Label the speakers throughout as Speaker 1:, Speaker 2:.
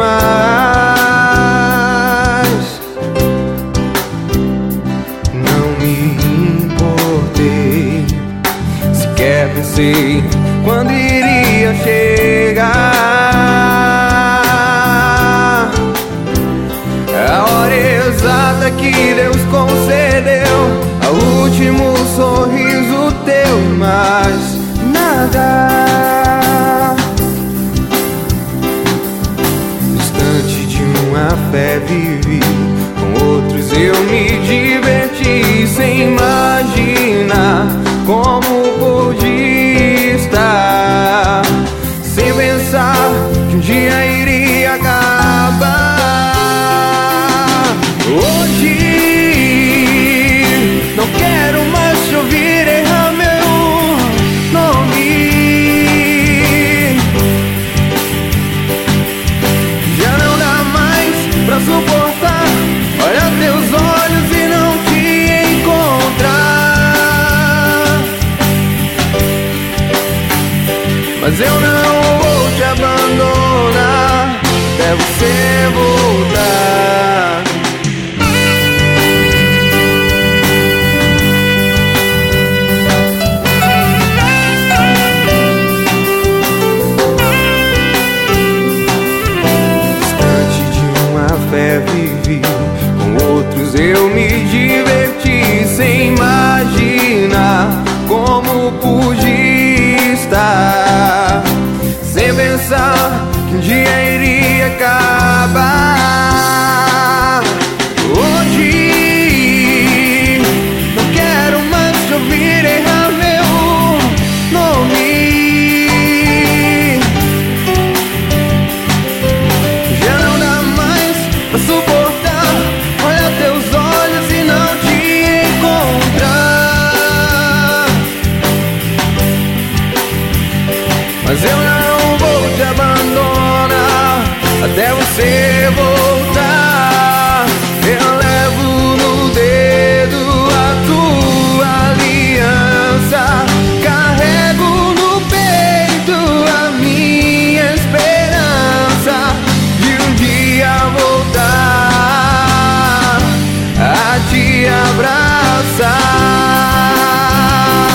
Speaker 1: mais. Não me importei, sequer pensei quando iria chegar a hora exata que Deus concedeu ao último sorriso teu, mas nada. Distante de uma fé vivi, com outros eu me diverti, sem imaginar como podia estar, sem pensar que um dia iria acabar. Hoje não quero mais te ouvir errar meu nome. Já não dá mais pra suportar olhar teus olhos e não te encontrar. Mas eu não vou te abandonar até você voltar. Distante de uma fé vivi, com outros eu me diverti, sem imaginar como podia estar, sem pensar que um dia iria acabar. Hoje não quero mais te ouvir errar meu nome. Já não dá mais pra suportar olhar teus olhos e não te encontrar. Mas eu não vou te abandonar até você voltar. Eu levo no dedo a tua aliança, carrego no peito a minha esperança de um dia voltar a te abraçar.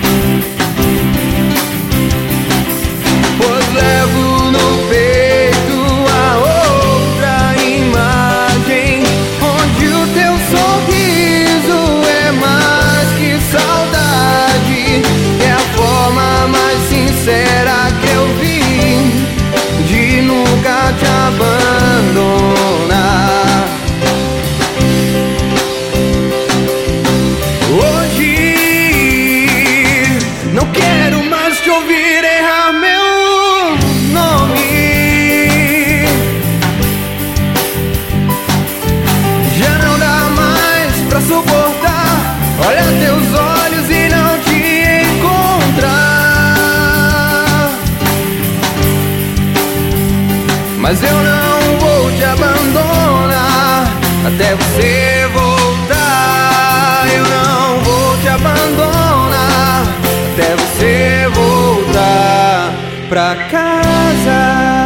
Speaker 1: Pois levo no peito a outra imagem, onde o teu sorriso é mais que saudade. É a forma mais sincera que eu vi de nunca te abandonar. Hoje não quero mais te ouvir errar meu nome. Já não dá mais pra suportar olhar teus olhos e não te encontrar. Mas eu não vou te abandonar até você voltar. Eu não vou te abandonar até você voltar pra casa.